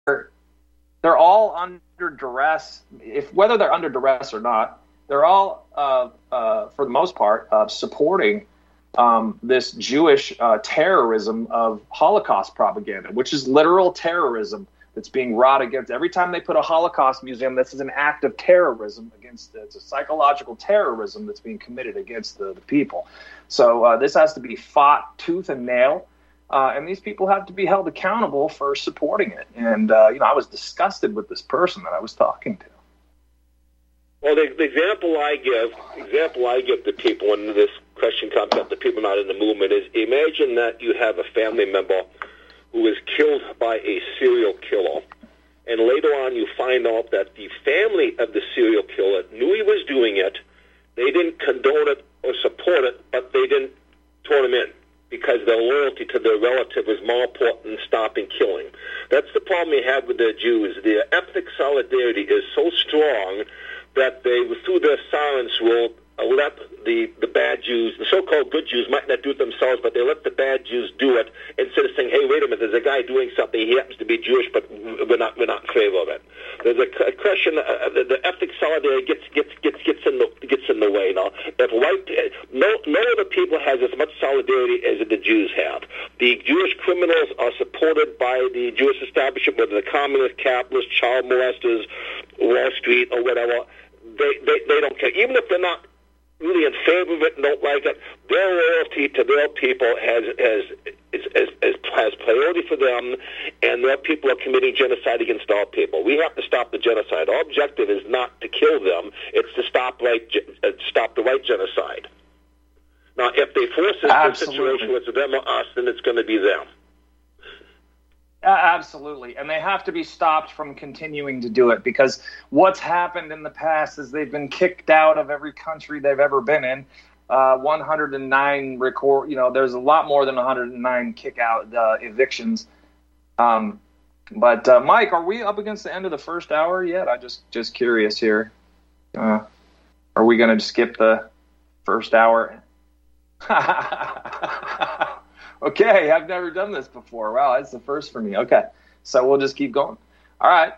they're all under duress. If whether they're under duress or not, they're all, for the most part, supporting this Jewish terrorism of Holocaust propaganda, which is literal terrorism that's being wrought against. Every time they put a Holocaust museum, this is an act of terrorism against. It's a psychological terrorism that's being committed against the people. So this has to be fought tooth and nail. And these people have to be held accountable for supporting it. And, I was disgusted with this person that I was talking to. Well, the example I give to people when this question comes up to people not in the movement is, imagine that you have a family member who is killed by a serial killer, and later on you find out that the family of the serial killer knew he was doing it. They didn't condone it or support it, but they didn't turn him in, because their loyalty to their relative is more important than stopping killing. That's the problem we have with the Jews. Their ethnic solidarity is so strong that they, through their silence, will let the bad Jews, the so-called good Jews, might not do it themselves, but they let the bad Jews do it instead of saying, hey, wait a minute, there's a guy doing something, he happens to be Jewish, but we're not in favor of it. There's a question, the ethnic solidarity gets in the way now. No other people has as much solidarity as the Jews have. The Jewish criminals are supported by the Jewish establishment, whether the communist, capitalist, child molesters, Wall Street, or whatever. They don't care. Even if they're not really in favor of it and don't like it, their loyalty to their people has priority for them, and their people are committing genocide against our people. We have to stop the genocide. Our objective is not to kill them; it's to stop the right genocide. Now, if they force us into a situation where it's them or us, then it's going to be them. Absolutely. And they have to be stopped from continuing to do it, because what's happened in the past is they've been kicked out of every country they've ever been in. 109 there's a lot more than 109 kick-out evictions. But Mike, are we up against the end of the first hour yet? I'm just curious here. Are we going to skip the first hour? Okay, I've never done this before. Wow, it's the first for me. Okay, so we'll just keep going. All right.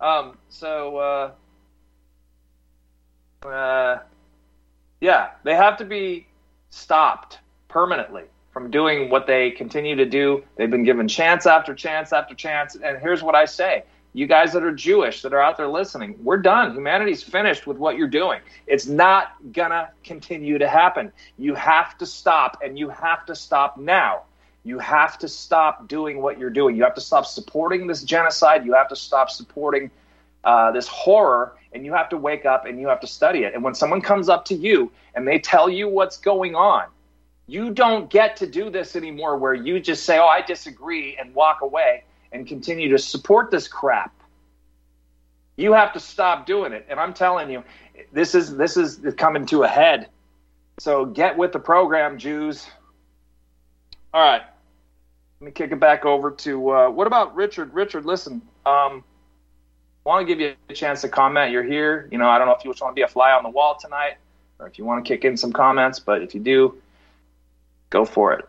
They have to be stopped permanently from doing what they continue to do. They've been given chance after chance after chance. And here's what I say. You guys that are Jewish, that are out there listening, we're done. Humanity's finished with what you're doing. It's not going to continue to happen. You have to stop, and you have to stop now. You have to stop doing what you're doing. You have to stop supporting this genocide. You have to stop supporting this horror, and you have to wake up and you have to study it. And when someone comes up to you and they tell you what's going on, you don't get to do this anymore where you just say, oh, I disagree, and walk away and continue to support this crap. You have to stop doing it. And I'm telling you, this is coming to a head. So get with the program, Jews. All right. Let me kick it back over to, what about Richard? Richard, listen, I want to give you a chance to comment. You're here. I don't know if you just want to be a fly on the wall tonight or if you want to kick in some comments, but if you do, go for it.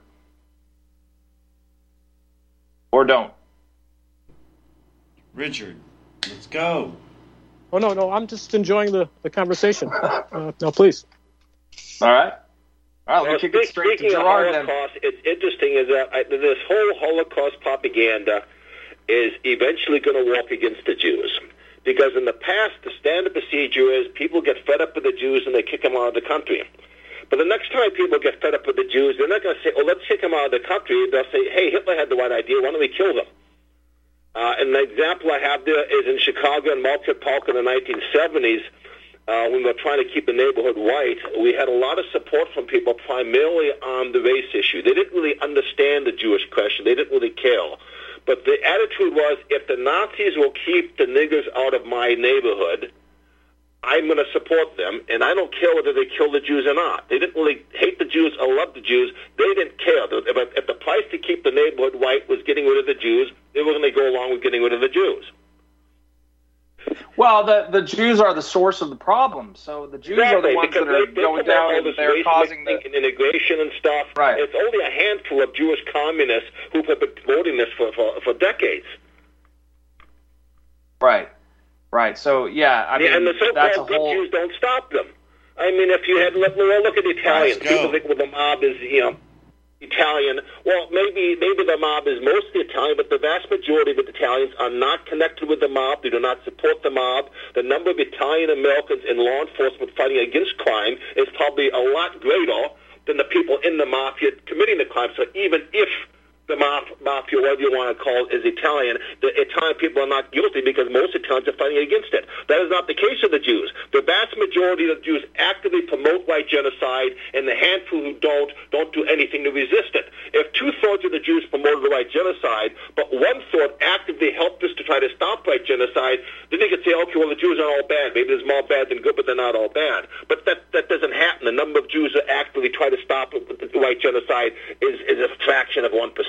Or don't. Richard, let's go. Oh, no, I'm just enjoying the conversation. No, please. All right. All right, let me kick it straight to Gerard then. It's interesting is that this whole Holocaust propaganda is eventually going to work against the Jews. Because in the past, the standard procedure is people get fed up with the Jews and they kick them out of the country. But the next time people get fed up with the Jews, they're not going to say, oh, let's kick them out of the country. They'll say, hey, Hitler had the right idea. Why don't we kill them? And the example I have there is in Chicago and Market Park in the 1970s. When we were trying to keep the neighborhood white, we had a lot of support from people primarily on the race issue. They didn't really understand the Jewish question. They didn't really care. But the attitude was, if the Nazis will keep the niggers out of my neighborhood, I'm going to support them, and I don't care whether they kill the Jews or not. They didn't really hate the Jews or love the Jews. They didn't care. If the price to keep the neighborhood white was getting rid of the Jews, they were going to go along with getting rid of the Jews. Well, the Jews are the source of the problem. So the Jews are the ones that are going down and they're causing the integration and stuff. Right. It's only a handful of Jewish communists who have been promoting this for decades. Right. So I mean, and the that's a so-called good whole. Jews don't stop them. I mean, if you had look at the Italians, people think the mob is Italian. Well, maybe the mob is mostly Italian, but the vast majority of the Italians are not connected with the mob. They do not support the mob. The number of Italian Americans in law enforcement fighting against crime is probably a lot greater than the people in the mafia committing the crime. So even if the mafia, whatever you want to call it, is Italian, the Italian people are not guilty because most Italians are fighting against it. That is not the case of the Jews. The vast majority of the Jews actively promote white genocide, and the handful who don't do anything to resist it. If 2/3 of the Jews promoted the white genocide, but 1/3 actively helped us to try to stop white genocide, then you could say, okay, well, the Jews aren't all bad. Maybe there's more bad than good, but they're not all bad. But that doesn't happen. The number of Jews that actively try to stop the white genocide is a fraction of 1%.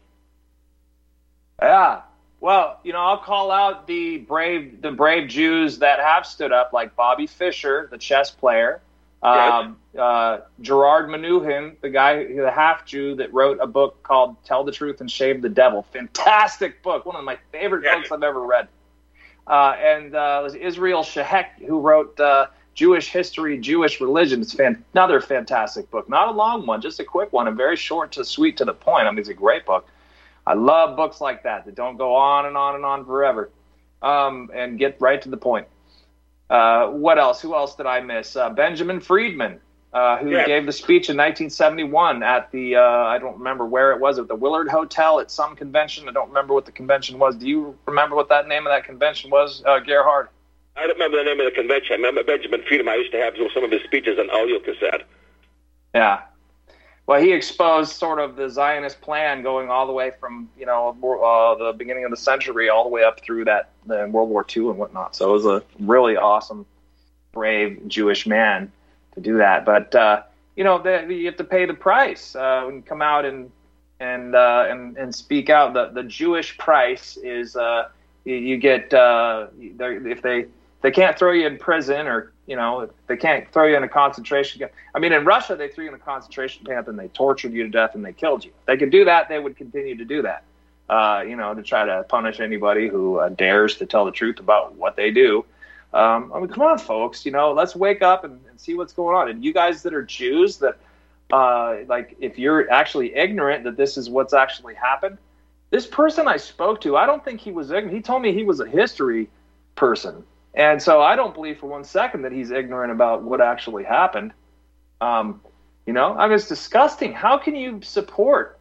Yeah. Well, I'll call out the brave Jews that have stood up, like Bobby Fischer, the chess player, Yes. Gerard Menuhin, the half Jew that wrote a book called "Tell the Truth and Shame the Devil." Fantastic book, one of my favorite books I've ever read. And was Israel Shehek, who wrote Jewish History, Jewish Religion. It's another fantastic book, not a long one, just a quick one, and very short to sweet to the point. I mean, it's a great book. I love books like that don't go on and on and on forever, and get right to the point. What else? Who else did I miss? Benjamin Friedman, who gave the speech in 1971 at the, I don't remember where it was, at the Willard Hotel at some convention. I don't remember what the convention was. Do you remember what that name of that convention was, Gerhard? I don't remember the name of the convention. I remember Benjamin Friedman. I used to have some of his speeches on audio cassette. Yeah. Well, he exposed sort of the Zionist plan going all the way from, the beginning of the century all the way up through the World War II and whatnot. So it was a really awesome, brave Jewish man to do that. But, you have to pay the price when you come out and speak out. The Jewish price is you get if they can't throw you in prison, or they can't throw you in a concentration camp. I mean, in Russia they threw you in a concentration camp and they tortured you to death and they killed you. If they could do that, they would continue to do that. To try to punish anybody who dares to tell the truth about what they do. I mean, come on, folks. Let's wake up and see what's going on. And you guys that are Jews, that if you're actually ignorant that this is what's actually happened. This person I spoke to, I don't think he was ignorant. He told me he was a history person. And so I don't believe for one second that he's ignorant about what actually happened. I mean, it's disgusting. How can you support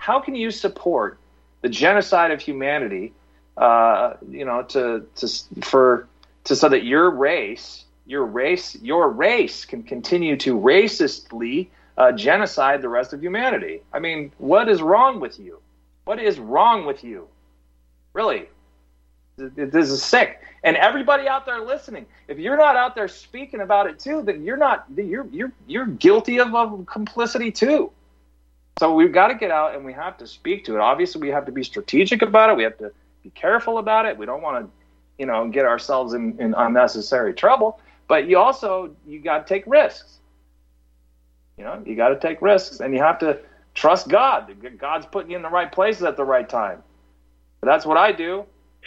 the genocide of humanity, so that your race can continue to racistly genocide the rest of humanity? I mean, what is wrong with you? What is wrong with you? Really? This is sick. And everybody out there listening, if you're not out there speaking about it too, then you're guilty of complicity too. So we've got to get out and we have to speak to it. Obviously, we have to be strategic about it. We have to be careful about it. We don't want to, get ourselves in unnecessary trouble. But you got to take risks. You got to take risks, and you have to trust God. God's putting you in the right places at the right time. But that's what I do.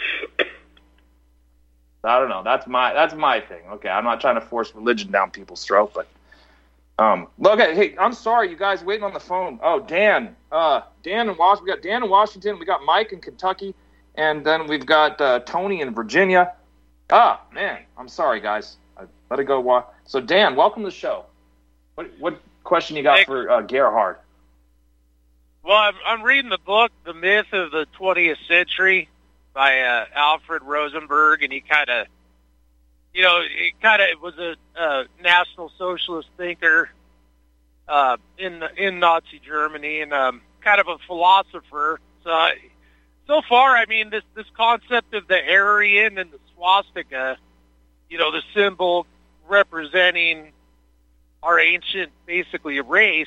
I don't know. That's my thing. Okay, I'm not trying to force religion down people's throat, but okay. Hey, I'm sorry, you guys waiting on the phone. Oh, Dan in Washington. We got Dan in Washington. We got Mike in Kentucky, and then we've got Tony in Virginia. Ah, man, I'm sorry, guys. I let it go. So, Dan, welcome to the show. What question you got for Gerhard? Well, I'm reading the book, The Myth of the 20th Century, by Alfred Rosenberg, and he kind of was a National Socialist thinker in Nazi Germany, and kind of a philosopher. So far, I mean, this concept of the Aryan and the swastika, the symbol representing our ancient, basically, race.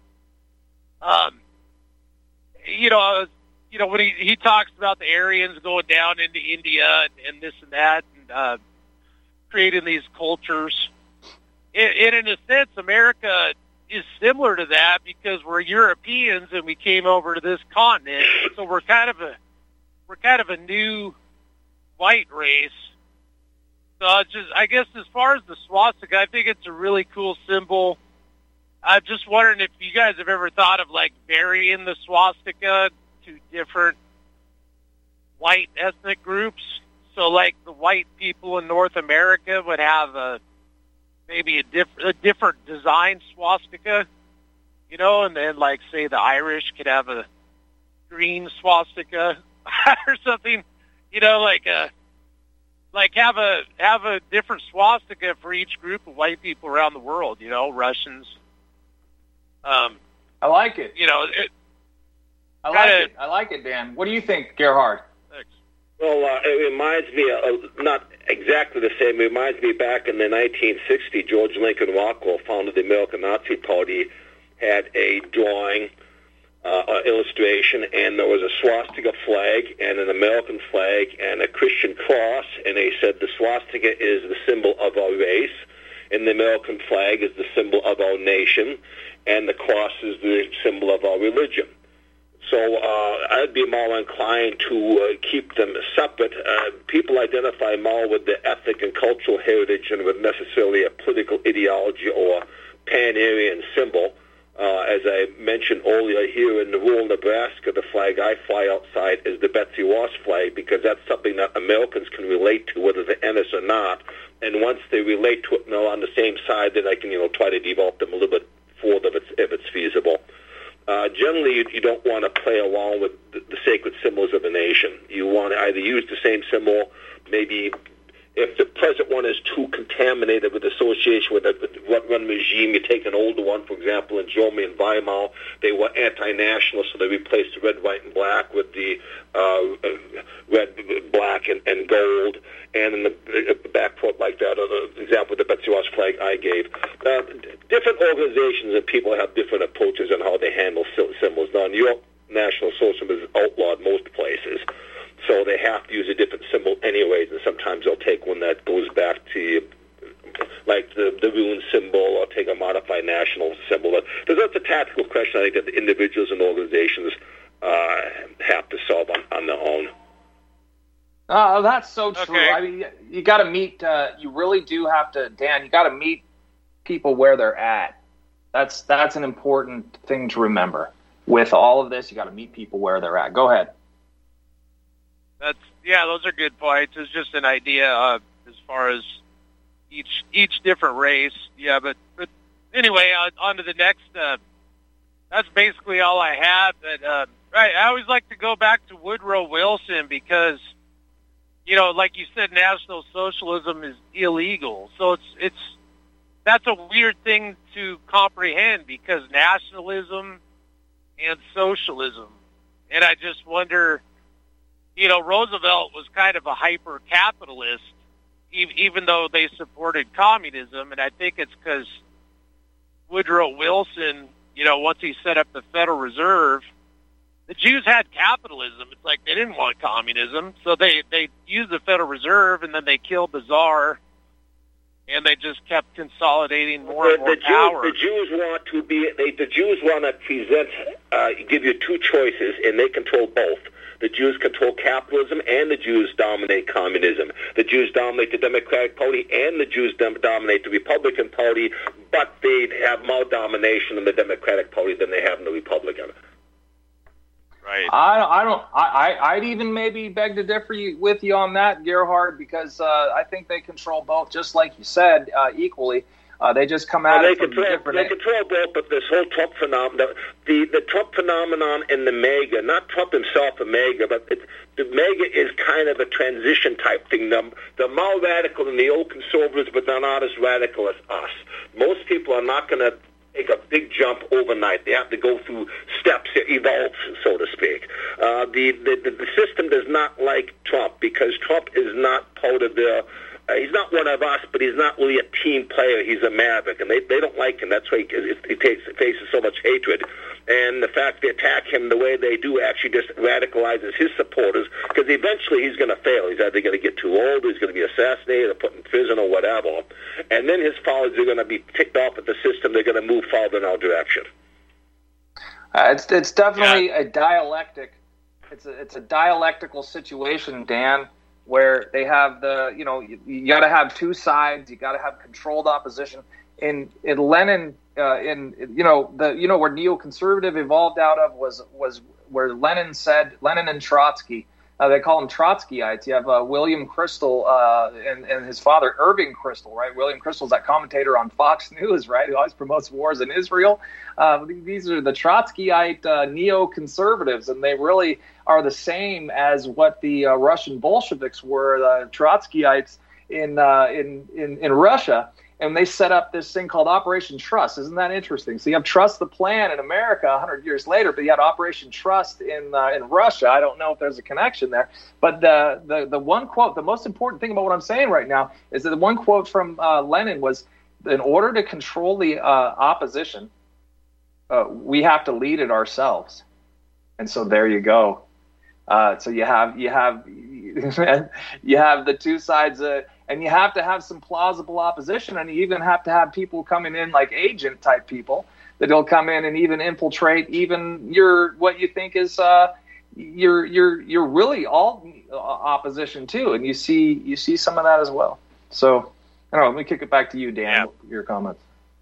When he talks about the Aryans going down into India and this and that, and creating these cultures, in a sense, America is similar to that because we're Europeans and we came over to this continent, so we're kind of a new fight race. So I guess as far as the swastika, I think it's a really cool symbol. I'm just wondering if you guys have ever thought of like varying the swastika to different white ethnic groups. So like the white people in North America would have maybe a different design swastika, you know, and then like say the Irish could have a green swastika or something, you know, like have a different swastika for each group of white people around the world, you know, Russians. I like it. You know, I like it, Dan. What do you think, Gerhard? Thanks. Well, it reminds me of, not exactly the same, it reminds me back in the 1960s, George Lincoln Rockwell, founded the American Nazi Party, had a drawing, illustration, and there was a swastika flag and an American flag and a Christian cross, and they said the swastika is the symbol of our race, and the American flag is the symbol of our nation, and the cross is the symbol of our religion. So I'd be more inclined to keep them separate. People identify more with the ethnic and cultural heritage than with necessarily a political ideology or pan-Aryan symbol. As I mentioned earlier, here in the rural Nebraska, the flag I fly outside is the Betsy Ross flag because that's something that Americans can relate to, whether they're Ennis or not. And once they relate to it and they're on the same side, then I can, try to develop them a little bit further if it's feasible. Generally, you don't want to play along with the sacred symbols of the nation. You want to either use the same symbol, maybe if the present one is too contaminated with association with one regime, you take an older one. For example, in Germany and Weimar, they were anti-national, so they replaced the red, white, and black with the red, black, and gold. And in the backfoot like that, or the example of the Betsy Ross flag I gave. Different organizations and people have different approaches on how they handle symbols. Now, New York National Socialism is outlawed most places, so they have to use a different symbol anyways, and sometimes they'll take one that goes back to, like the rune symbol, or take a modified national symbol. That's a tactical question I think that the individuals and organizations have to solve on their own. That's so true. Okay. I mean, you got to meet. You really do have to, Dan. You got to meet people where they're at. That's an important thing to remember. With all of this, you got to meet people where they're at. Go ahead. Those are good points. It's just an idea as far as each different race. Yeah, but anyway, on to the next. That's basically all I had. But I always like to go back to Woodrow Wilson because, like you said, National Socialism is illegal. So that's a weird thing to comprehend because nationalism and socialism. And I just wonder, Roosevelt was kind of a hyper-capitalist, even though they supported communism. And I think it's because Woodrow Wilson, once he set up the Federal Reserve, the Jews had capitalism. It's like they didn't want communism. So they used the Federal Reserve, and then they killed the Tsar, and they just kept consolidating more and more power. The Jews want to present, give you two choices, and they control both. The Jews control capitalism, and the Jews dominate communism. The Jews dominate the Democratic Party, and the Jews dominate the Republican Party, but they have more domination in the Democratic Party than they have in the Republican. Right. I'd even maybe beg to differ with you on that, Gerhard, because I think they control both, just like you said, equally. They just come at it from different. They control both, but this whole Trump phenomenon, the Trump phenomenon and the MAGA, not Trump himself, a MAGA, but the MAGA is kind of a transition type thing. They're more radical than the old conservatives, but they're not as radical as us. Most people are not going to take a big jump overnight. They have to go through steps, evolve, so to speak. The system does not like Trump because Trump is not part of their. He's not one of us, but he's not really a team player. He's a maverick, and they don't like him. That's why he faces so much hatred. And the fact they attack him the way they do actually just radicalizes his supporters, because eventually he's going to fail. He's either going to get too old, or he's going to be assassinated, or put in prison, or whatever. And then his followers are going to be ticked off at the system. They're going to move farther in our direction. It's definitely a dialectic. It's a dialectical situation, Dan. where they have you got to have two sides. You got to have controlled opposition. In Lenin, where neoconservative evolved out of was where Lenin and Trotsky. They call them Trotskyites. You have William Kristol and his father, Irving Kristol, right? William Kristol's that commentator on Fox News, right, who always promotes wars in Israel. These are the Trotskyite neoconservatives, and they really are the same as what the Russian Bolsheviks were, the Trotskyites in Russia. And they set up this thing called Operation Trust. Isn't that interesting? So you have Trust the Plan in America 100 years later, but you had Operation Trust in Russia. I don't know if there's a connection there. But the one quote, the most important thing about what I'm saying right now is that the one quote from Lenin was, in order to control the opposition, we have to lead it ourselves. And so there you go. So you have the two sides, and you have to have some plausible opposition, and you even have to have people coming in like agent type people that'll come in and even infiltrate even what you think is you're really all opposition too, and you see some of that as well. So I don't know. Let me kick it back to you, Dan. Yeah. Your comments.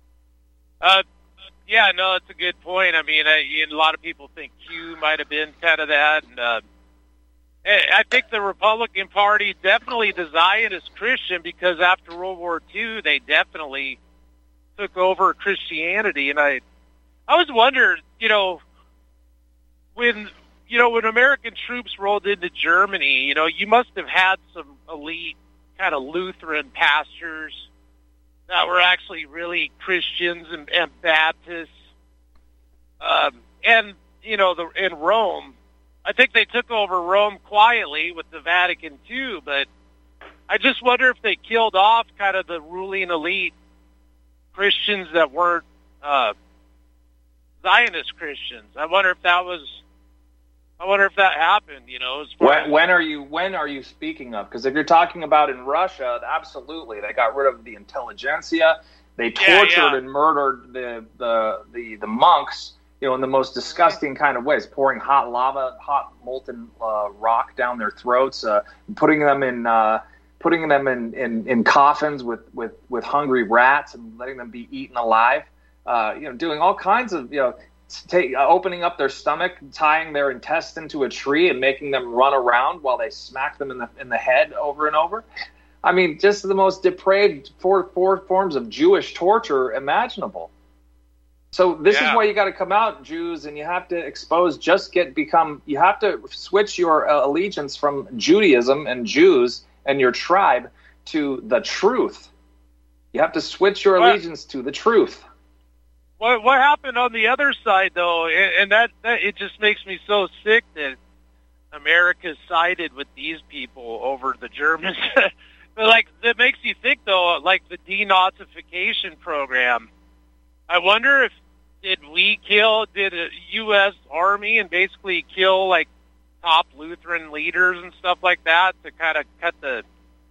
Yeah, no, it's a good point. I mean, a lot of people think Q might have been kind of that, and I think the Republican Party definitely the Zionist Christian, because after World War II, they definitely took over Christianity. And I always wondered, when American troops rolled into Germany, you must have had some elite kind of Lutheran pastors that were actually really Christians and Baptists. In Rome, I think they took over Rome quietly with the Vatican too, but I just wonder if they killed off kind of the ruling elite Christians that weren't Zionist Christians. I wonder if that happened. When are you speaking of? Because if you're talking about in Russia, absolutely, they got rid of the intelligentsia. They tortured and murdered the monks. In the most disgusting kind of ways, pouring hot molten rock down their throats, putting them in coffins with hungry rats and letting them be eaten alive. Doing all kinds of opening up their stomach, tying their intestine to a tree, and making them run around while they smack them in the head over and over. I mean, just the most depraved four forms of Jewish torture imaginable. So this is why you got to come out, Jews, and you have to expose. You have to switch your allegiance from Judaism and Jews and your tribe to the truth. You have to switch your allegiance to the truth. What happened on the other side, though, and that it just makes me so sick that America sided with these people over the Germans. But that makes you think, though, like the denazification program. I wonder if did a U.S. Army and basically kill top Lutheran leaders and stuff like that to kind of cut the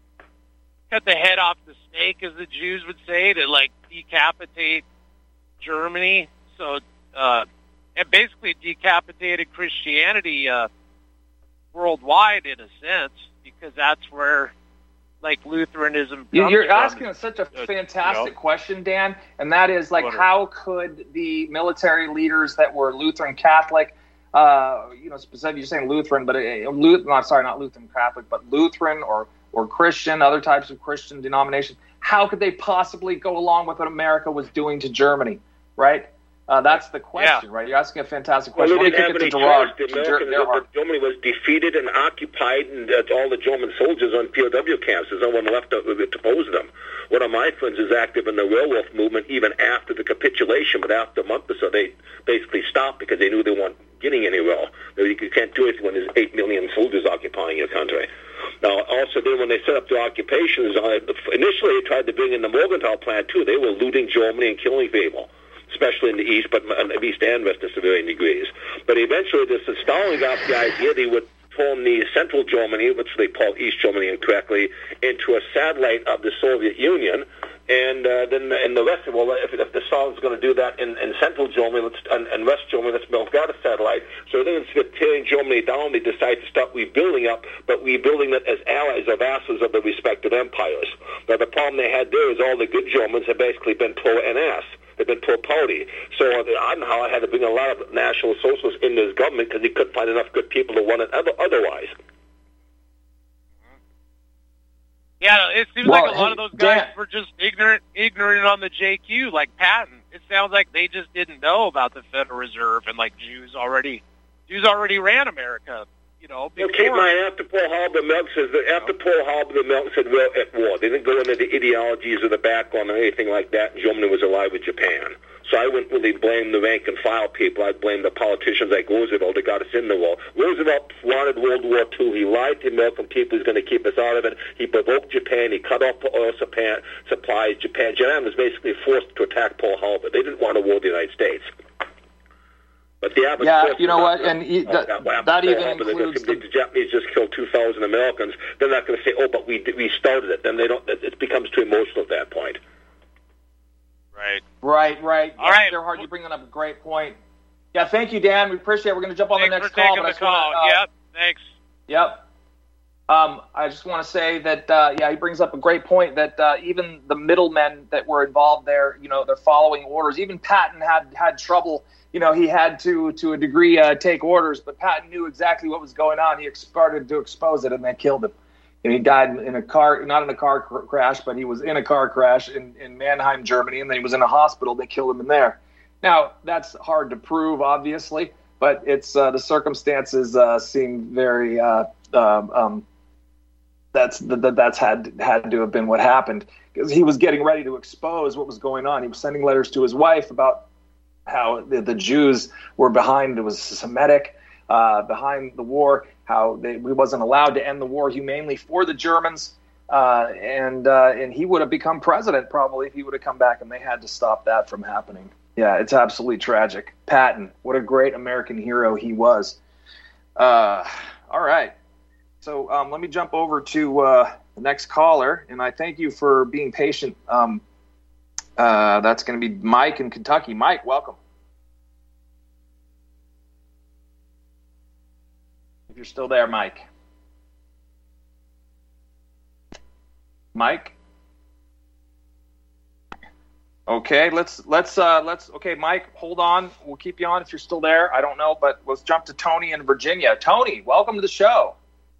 head off the snake, as the Jews would say, to decapitate Germany. So and basically decapitated Christianity worldwide in a sense, because that's where Lutheranism comes You're from. asking such a fantastic question, Dan, and that is how could the military leaders that were Lutheran Catholic, specifically you're saying Lutheran, but not Lutheran Catholic, but Lutheran or Christian, other types of Christian denominations, how could they possibly go along with what America was doing to Germany, right? That's the question, right? You're asking a fantastic question. Well, they didn't have any choice. Germany was defeated and occupied, and all the German soldiers on POW camps. There's no one left to oppose them. One of my friends is active in the Werewolf movement even after the capitulation, but after a month or so, they basically stopped because they knew they weren't getting anywhere. You can't do it when there's 8 million soldiers occupying your country. Now, also, then when they set up the occupations, initially they tried to bring in the Morgenthau plan, too. They were looting Germany and killing people, especially in the East, but in the East and West to varying degrees. But eventually, Stalin got the idea they would form the Central Germany, which they call East Germany incorrectly, into a satellite of the Soviet Union, And then in the rest, well, if the Saudis are going to do that in central Germany and West Germany, let's build a satellite. So then instead of tearing Germany down, they decide to start rebuilding up, but rebuilding it as allies or vassals of the respective empires. Now, the problem they had there is all the good Germans have basically been pro-NS. They've been pro-party. So Eisenhower had to bring a lot of National Socialists into his government because he couldn't find enough good people to run it otherwise. Yeah, it seems like a lot of those guys were just ignorant on the JQ, like Patton. It sounds like they just didn't know about the Federal Reserve, and like Jews already ran America. You know, before. Keep in mind, after Pearl Harbor, the Milk said, we're at war. They didn't go into the ideologies of the background or anything like that. Germany was allied with Japan. So I wouldn't really blame the rank and file people. I'd blame the politicians like Roosevelt that got us in the war. Roosevelt wanted World War II. He lied to the American people he's going to keep us out of it. He provoked Japan. He cut off the oil supplies. Japan was basically forced to attack Pearl Harbor. They didn't want to war with the United States. But the you know what, and that even includes the Japanese just killed 2,000 Americans. They're not going to say, "Oh, but we started it." Then they don't. It becomes too emotional at that point. Right. All right, Gerhard, you're bringing up a great point. Yeah, thank you, Dan. We appreciate it. We're going to jump on the next call. Thanks for taking the call. Yep, thanks. Yep. I just want to say that, he brings up a great point that even the middlemen that were involved there, you know, they're following orders. Even Patton had trouble. You know, he had to a degree, take orders, but Patton knew exactly what was going on. He started to expose it, and they killed him. And he died in a car, not in a car crash, but he was in a car crash in Mannheim, Germany, and then he was in a hospital. They killed him in there. Now, that's hard to prove, obviously, but it's the circumstances seem very that's had to have been what happened, because he was getting ready to expose what was going on. He was sending letters to his wife about how the Jews were behind. It was Semitic. Behind the war, how we wasn't allowed to end the war humanely for the Germans, and he would have become president probably if he would have come back, and they had to stop that from happening. Yeah, it's absolutely tragic. Patton, what a great American hero he was. All right, so let me jump over to the next caller, and I thank you for being patient. That's going to be Mike in Kentucky. Mike, welcome. If you're still there, Mike. Mike? Okay, let's okay, Mike, hold on. We'll keep you on if you're still there. I don't know, but let's jump to Tony in Virginia. Tony, welcome to the show.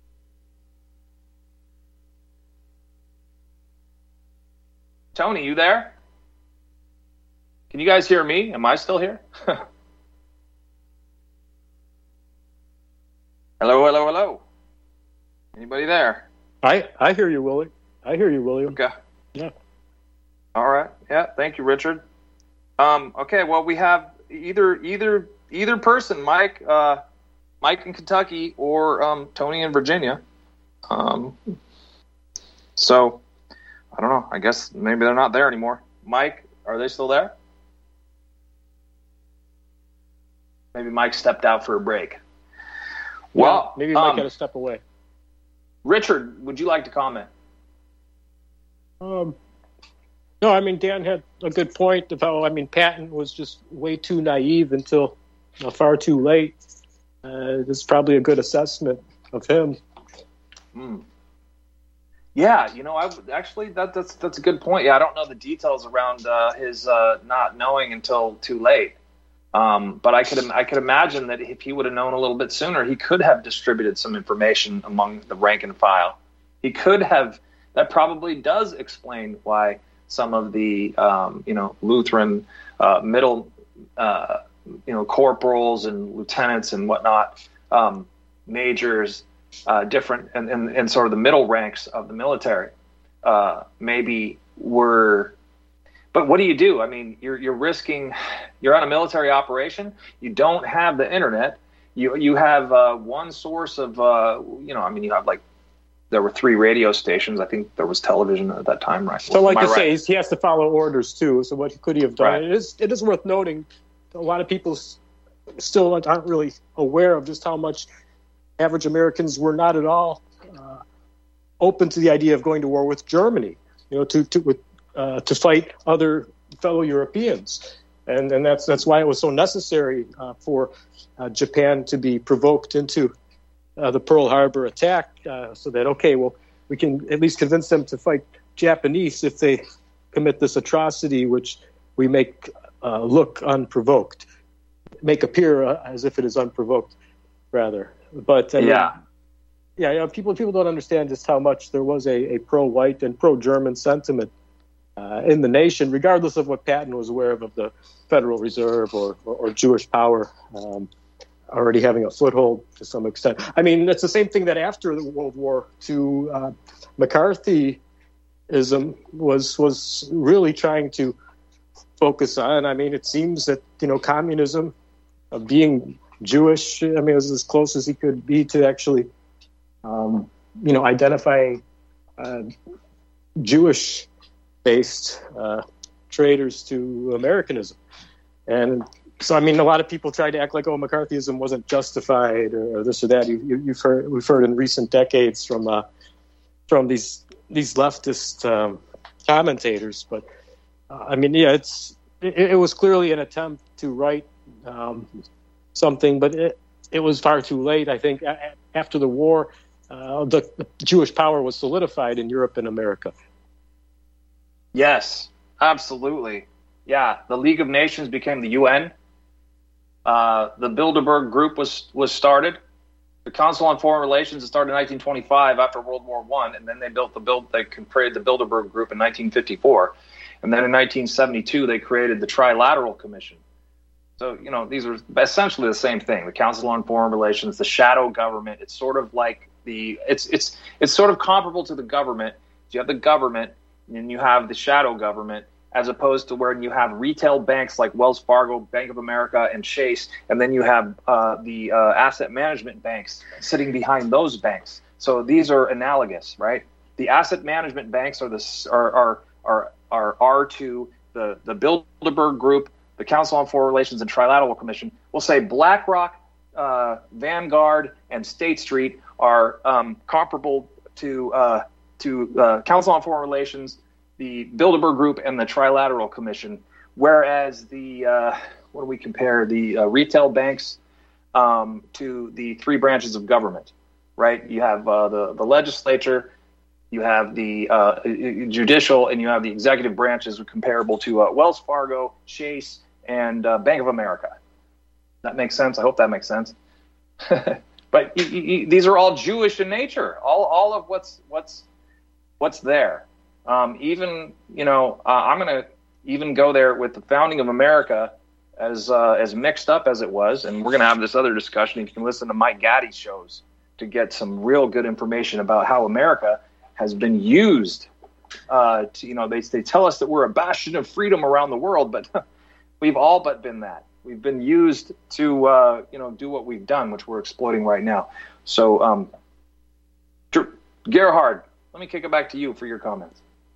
Tony, you there? Can you guys hear me? Am I still here? Hello. Anybody there? I hear you, Willie. I hear you, William. Okay. Yeah. All right. Yeah. Thank you, Richard. Okay. Well, we have either person, Mike in Kentucky, or Tony in Virginia. So I don't know. I guess maybe they're not there anymore. Mike, are they still there? Maybe Mike stepped out for a break. Well, maybe Mike had to step away. Richard, would you like to comment? No, I mean, Dan had a good point of how, Patton was just way too naive until far too late. This is probably a good assessment of him. Yeah, that's a good point. Yeah, I don't know the details around his not knowing until too late. But I could imagine that if he would have known a little bit sooner, he could have distributed some information among the rank and file. He could have. That probably does explain why some of the Lutheran middle corporals and lieutenants and whatnot, majors, different and sort of the middle ranks of the military, maybe were. But what do you do? I mean, you're risking. You're on a military operation. You don't have the internet. You have one source of. You have there were 3 radio stations. I think there was television at that time, right? So, say, he has to follow orders too. So, what could he have done? Right. It is worth noting. A lot of people still aren't really aware of just how much average Americans were not at all open to the idea of going to war with Germany. With to fight other fellow Europeans. And that's why it was so necessary for Japan to be provoked into the Pearl Harbor attack, so that, okay, well, we can at least convince them to fight Japanese if they commit this atrocity, which we make look unprovoked, make appear as if it is unprovoked, rather. But people don't understand just how much there was a pro-white and pro-German sentiment in the nation, regardless of what Patton was aware of the Federal Reserve or Jewish power already having a foothold to some extent. I mean, it's the same thing that after the World War II, McCarthyism was really trying to focus on. I mean, it seems that, communism, being Jewish, I mean, was as close as he could be to actually, identifying Jewish-based traitors to Americanism. And so, I mean, a lot of people tried to act like, McCarthyism wasn't justified or this or that. We've heard in recent decades from these leftist commentators. But I mean, it was clearly an attempt to write something, but it was far too late. I think after the war, the Jewish power was solidified in Europe and America. Yes, absolutely. Yeah, the League of Nations became the UN. The Bilderberg Group was started. The Council on Foreign Relations started in 1925 after World War I, and then they created the Bilderberg Group in 1954. And then in 1972, they created the Trilateral Commission. So, these are essentially the same thing. The Council on Foreign Relations, the shadow government. It's sort of like it's sort of comparable to the government. You have the government, and you have the shadow government, as opposed to where you have retail banks like Wells Fargo, Bank of America, and Chase, and then you have the asset management banks sitting behind those banks. So these are analogous, right? The asset management banks are to the Bilderberg Group, the Council on Foreign Relations, and Trilateral Commission. We'll say BlackRock, Vanguard, and State Street are comparable to Council on Foreign Relations, the Bilderberg Group, and the Trilateral Commission, whereas the what do we compare the retail banks to the three branches of government, right? You have the legislature, you have the judicial, and you have the executive branches comparable to Wells Fargo, Chase, and Bank of America. That makes sense. I hope that makes sense. But these are all Jewish in nature. All of what's there. I'm going to even go there with the founding of America, as mixed up as it was, and we're going to have this other discussion. You can listen to Mike Gaddy's shows to get some real good information about how America has been used. They tell us that we're a bastion of freedom around the world, but we've all but been that. We've been used to do what we've done, which we're exploiting right now. So, Gerhard, let me kick it back to you for your comments.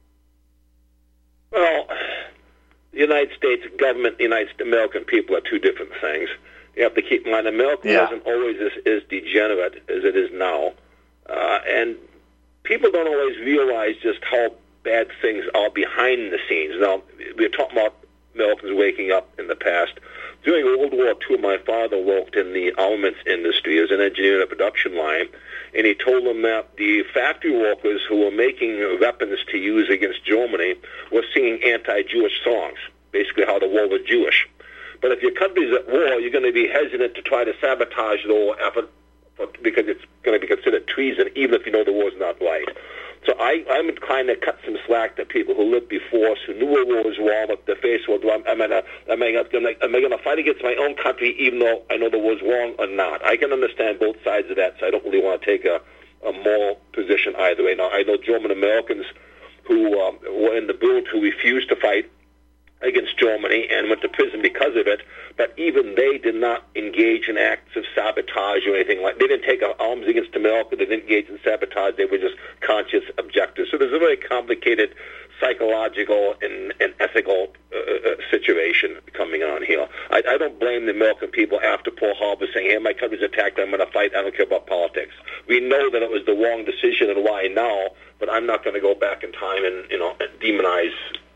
Well, the United States government, the United American people are two different things. You have to keep in mind, America wasn't always as degenerate as it is now. And people don't always realize just how bad things are behind the scenes. Now, we're talking about Americans waking up in the past. During World War II, my father worked in the armaments industry as an engineer in a production line, and he told them that the factory workers who were making weapons to use against Germany were singing anti-Jewish songs, basically how the war was Jewish. But if your country's at war, you're going to be hesitant to try to sabotage the war effort because it's going to be considered treason, even if you know the war's not right. So I'm inclined to cut some slack to people who lived before us, who knew the war was wrong, but the face was, am I going to fight against my own country even though I know the war's wrong or not? I can understand both sides of that, so I don't really want to take a moral position either way. Now, I know German Americans who were in the Bund who refused to fight against Germany and went to prison because of it, but even they did not engage in acts of sabotage or anything like. They didn't take arms against America. They didn't engage in sabotage. They were just conscious objectors. So there's a very complicated psychological and ethical situation coming on here. I don't blame the American people after Pearl Harbor saying, hey, my country's attacked, I'm going to fight, I don't care about politics. We know that it was the wrong decision and why now, but I'm not going to go back in time and demonize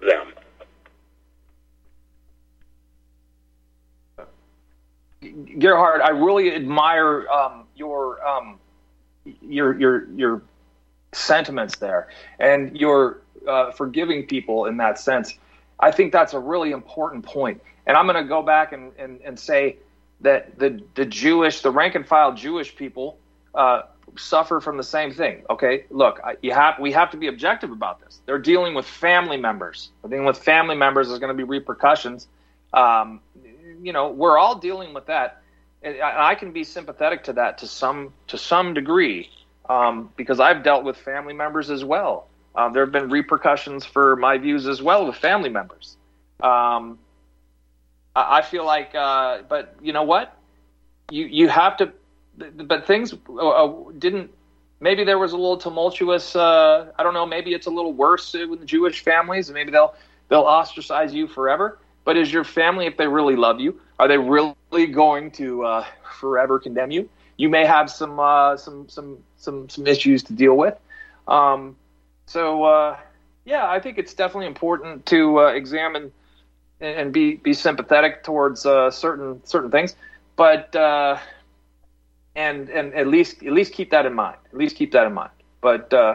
them. Gerhard, I really admire your sentiments there and your forgiving people in that sense. I think that's a really important point. And I'm going to go back and say that the rank and file Jewish people suffer from the same thing. Okay, look, we have to be objective about this. They're dealing with family members. There's going to be repercussions. We're all dealing with that. And I can be sympathetic to that to some degree because I've dealt with family members as well. There have been repercussions for my views as well with family members. I feel like, but you know what? You have to, but things didn't. Maybe there was a little tumultuous. I don't know. Maybe it's a little worse with the Jewish families, and maybe they'll ostracize you forever. But is your family, if they really love you, are they really going to forever condemn you? You may have some issues to deal with. I think it's definitely important to examine and be sympathetic towards certain things, but and at least keep that in mind. At least keep that in mind. But I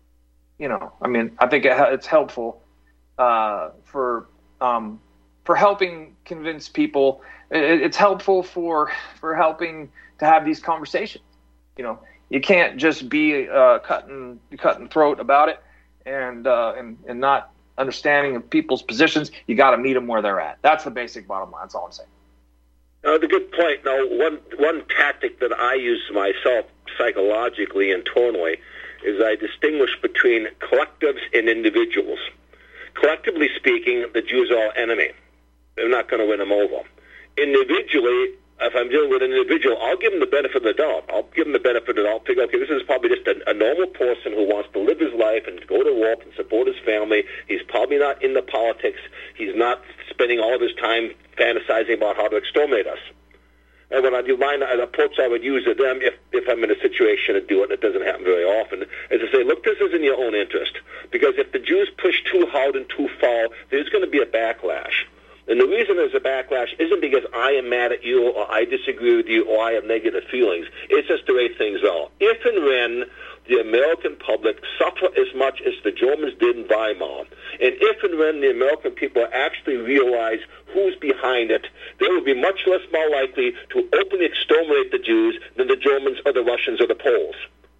think it's helpful for helping convince people. It's helpful for helping to have these conversations. You can't just be cutting throat about it and not understanding of people's positions. You got to meet them where they're at. That's the basic bottom line. That's all I'm saying. That's a good point. Now, one tactic that I use myself psychologically, internally, is I distinguish between collectives and individuals. Collectively speaking, the Jews are our enemy. They're not going to win them over. Individually, if I'm dealing with an individual, I'll give them the benefit of the doubt. I'll give them the benefit of the doubt. Figure, okay, this is probably just a normal person who wants to live his life and go to work and support his family. He's probably not into politics. He's not spending all of his time fantasizing about how to exterminate us. And when I do mine, an approach I would use to them, if I'm in a situation to do it, and it doesn't happen very often, is to say, look, this is in your own interest. Because if the Jews push too hard and too far, there's going to be a backlash. And the reason there's a backlash isn't because I am mad at you or I disagree with you or I have negative feelings. It's just the way things are. If and when the American public suffer as much as the Germans did in Weimar, and if and when the American people actually realize who's behind it, they will be much less more likely to openly exterminate the Jews than the Germans or the Russians or the Poles.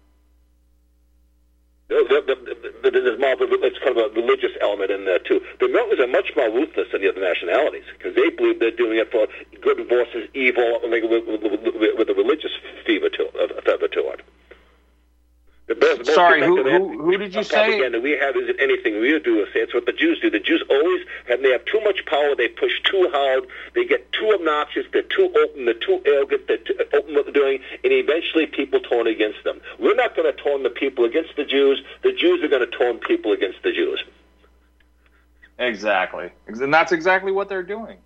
It's kind of a religious element in there, too. The Americans are much more ruthless than the other nationalities because they believe they're doing it for good versus evil with a religious fever to it. Sorry, who did you say? That we have isn't anything we do. It's what the Jews do. The Jews always they have too much power. They push too hard. They get too obnoxious. They're too open. They're too arrogant. They're too open what they're doing, and eventually people turn against them. We're not going to turn the people against the Jews. The Jews are going to turn people against the Jews. Exactly, and that's exactly what they're doing.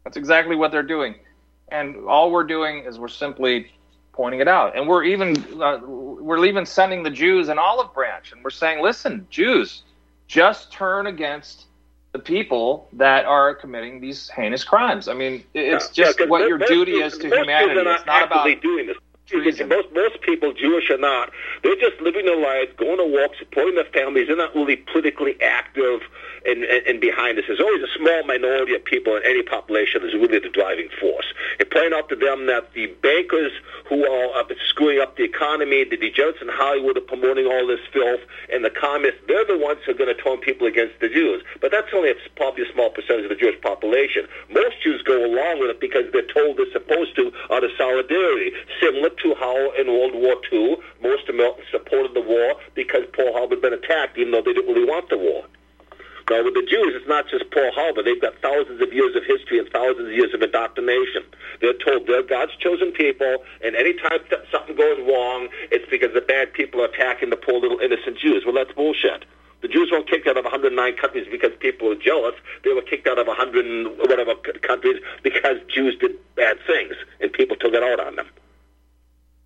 And all we're doing is we're simply pointing it out, and we're even sending the Jews an olive branch, and we're saying, listen, Jews, just turn against the people that are committing these heinous crimes. I mean, it's just what your duty is to humanity. It's not about doing this. Most people, Jewish or not, they're just living their lives, going to work, supporting their families. They're not really politically active and behind this. There's always a small minority of people in any population that's really the driving force. And pointing out to them that the bankers who are screwing up the economy, the degenerates in Hollywood are promoting all this filth, and the communists, they're the ones who are going to turn people against the Jews. But that's only probably a small percentage of the Jewish population. Most Jews go along with it because they're told they're supposed to out of solidarity, similar to how in World War II most Americans supported the war because Pearl Harbor had been attacked, even though they didn't really want the war. Now, with the Jews, it's not just Pearl Harbor. They've got thousands of years of history and thousands of years of indoctrination. They're told they're God's chosen people, and any time something goes wrong, it's because the bad people are attacking the poor little innocent Jews. Well, that's bullshit. The Jews weren't kicked out of 109 countries because people were jealous. They were kicked out of 100 and whatever countries because Jews did bad things, and people took it out on them.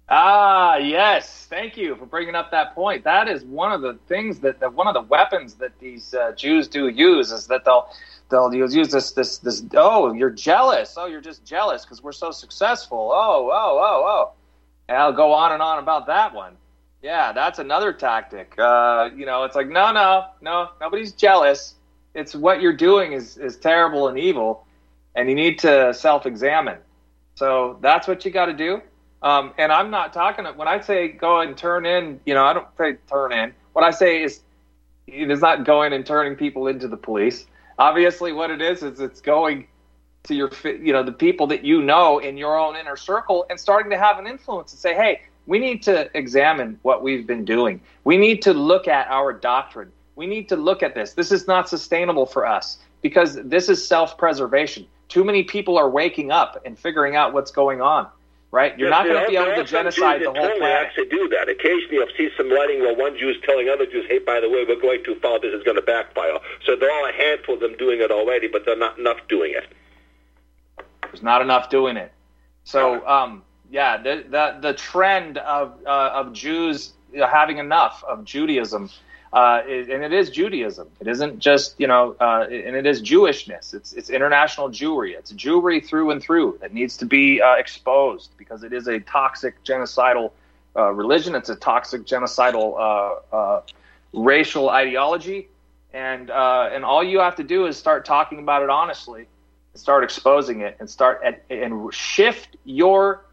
Ah, yes. Thank you for bringing up that point. That is one of the things that one of the weapons that these Jews do use is that they'll use this. Oh, you're jealous. Oh, you're just jealous because we're so successful. Oh. And I'll go on and on about that one. Yeah, that's another tactic. It's like no, nobody's jealous. It's what you're doing is terrible and evil, and you need to self-examine. So that's what you got to do. And I'm not talking, when I say go and turn in, I don't say turn in. What I say is it is not going and turning people into the police. Obviously what it is it's going to the people that you know in your own inner circle and starting to have an influence and say, hey, we need to examine what we've been doing. We need to look at our doctrine. We need to look at this. This is not sustainable for us because this is self-preservation. Too many people are waking up and figuring out what's going on. Right? You're not going to be able to genocide the whole planet. Actually do that. Occasionally you'll see some writing where one Jew's telling other Jews, hey, by the way, we're going too far, this is going to backfire. So there are a handful of them doing it already, but they're not enough doing it. There's not enough doing it. So, the trend of Jews having enough of Judaism, and it is Judaism. It isn't just, and it is Jewishness. It's international Jewry. It's Jewry through and through that needs to be exposed because it is a toxic genocidal religion. It's a toxic genocidal racial ideology. And all you have to do is start talking about it honestly, and start exposing it, and and shift your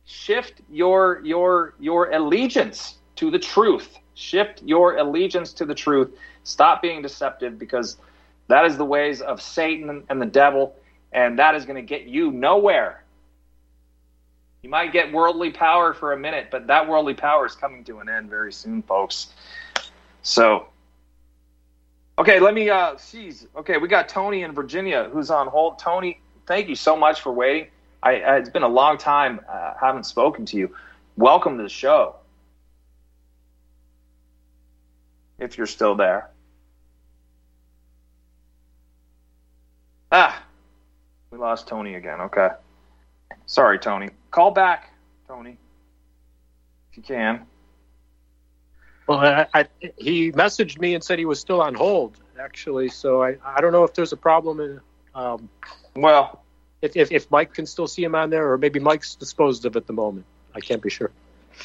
allegiance to the truth. Shift your allegiance to the truth. Stop being deceptive because that is the ways of Satan and the devil, and that is going to get you nowhere. You might get worldly power for a minute, but that worldly power is coming to an end very soon, folks. So, okay, okay, we got Tony in Virginia who's on hold. Tony, thank you so much for waiting. It's been a long time. I haven't spoken to you. Welcome to the show. If you're still there. We lost Tony again. Okay. Sorry, Tony. Call back, Tony, if you can. Well, he messaged me and said he was still on hold, actually. So I don't know if there's a problem. If Mike can still see him on there, or maybe Mike's disposed of at the moment. I can't be sure.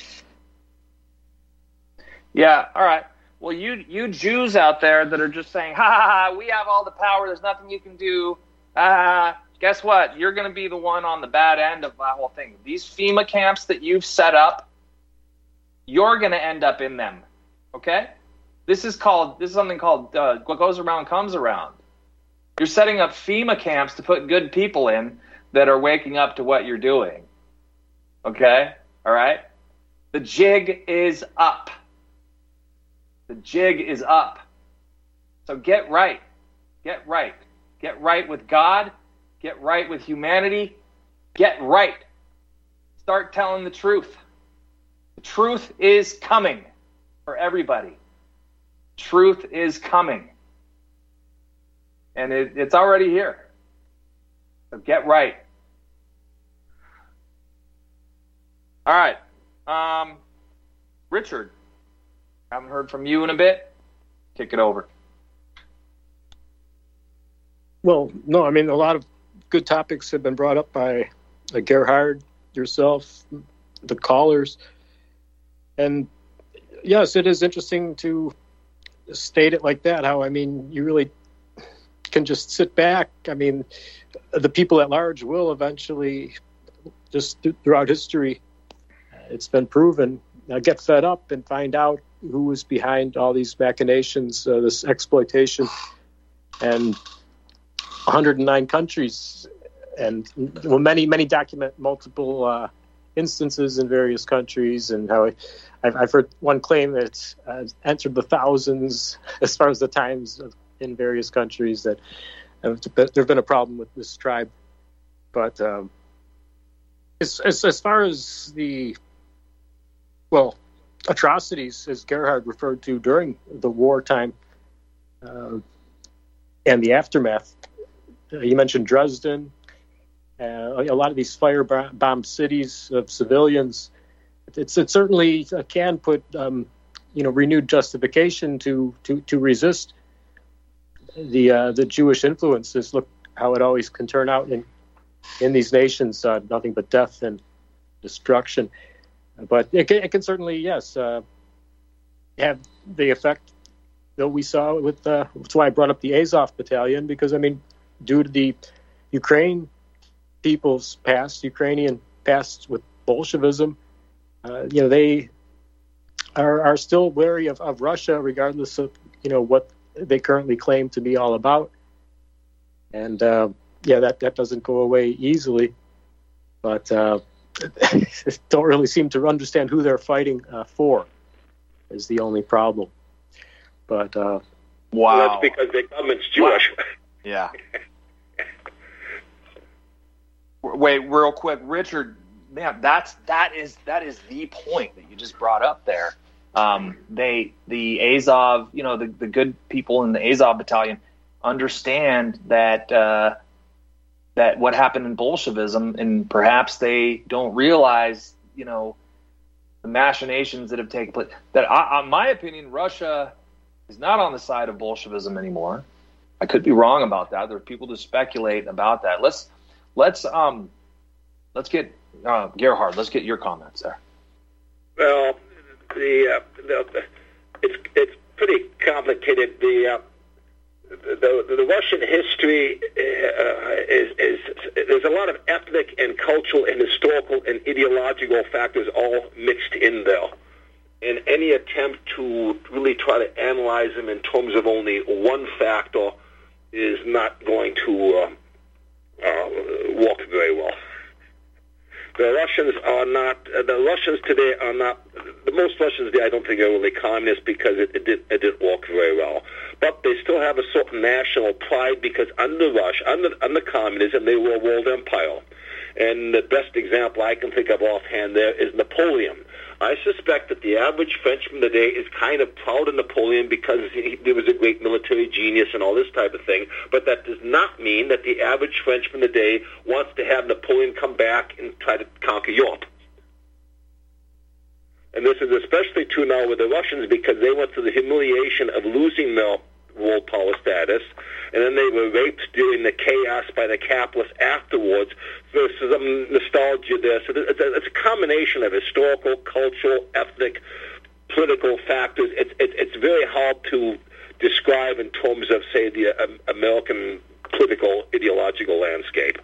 Yeah, all right. Well, you Jews out there that are just saying, ha, we have all the power, there's nothing you can do. Guess what? You're going to be the one on the bad end of that whole thing. These FEMA camps that you've set up, you're going to end up in them. Okay? This is something called what goes around comes around. You're setting up FEMA camps to put good people in that are waking up to what you're doing. Okay? All right? The jig is up. The jig is up. So get right. Get right. Get right with God. Get right with humanity. Get right. Start telling the truth. The truth is coming for everybody. Truth is coming. And it's already here. So get right. All right. Richard. Haven't heard from you in a bit. Kick it over. Well, no, I mean, a lot of good topics have been brought up by Gerhard, yourself, the callers. And yes, it is interesting to state it like that, how, I mean, you really can just sit back. I mean, the people at large will eventually, just throughout history, it's been proven, get fed up and find out who was behind all these machinations, this exploitation, and 109 countries, and many document multiple instances in various countries, and how I've heard one claim that it's entered the thousands as far as the times in various countries that there's been a problem with this tribe. But as far as the atrocities, as Gerhard referred to during the wartime and the aftermath. You mentioned Dresden, a lot of these firebombed cities of civilians. it certainly can put renewed justification to resist the Jewish influences. Look how it always can turn out in these nations, nothing but death and destruction. But it can certainly, yes, have the effect that we saw with. That's why I brought up the Azov Battalion, because due to the Ukrainian past with Bolshevism, they are still wary of Russia, regardless of what they currently claim to be all about. And that doesn't go away easily. But don't really seem to understand who they're fighting for is the only problem. But wow, well, that's because the government's Jewish. Wow. Yeah. Wait, real quick, Richard. Man, that is the point that you just brought up there. The Azov, the good people in the Azov Battalion understand that what happened in Bolshevism, and perhaps they don't realize, the machinations that have taken place. That, in my opinion, Russia is not on the side of Bolshevism anymore. I could be wrong about that. There are people to speculate about that. Let's get Gerhard. Let's get your comments there. Well, it's pretty complicated. The Russian history is there's a lot of ethnic and cultural and historical and ideological factors all mixed in there. And any attempt to really try to analyze them in terms of only one factor is not going to work very well. The Russians today are not, the most Russians today I don't think are really communist, because it didn't work very well. But they still have a certain national pride, because under communism, they were a world empire. And the best example I can think of offhand there is Napoleon. I suspect that the average Frenchman today is kind of proud of Napoleon because he was a great military genius and all this type of thing, but that does not mean that the average Frenchman today wants to have Napoleon come back and try to conquer Europe. And this is especially true now with the Russians, because they went through the humiliation of losing their world power status, and then they were raped during the chaos by the capitalists afterwards. So there's some nostalgia there. So it's a combination of historical, cultural, ethnic, political factors. It's very hard to describe in terms of, say, the American political ideological landscape.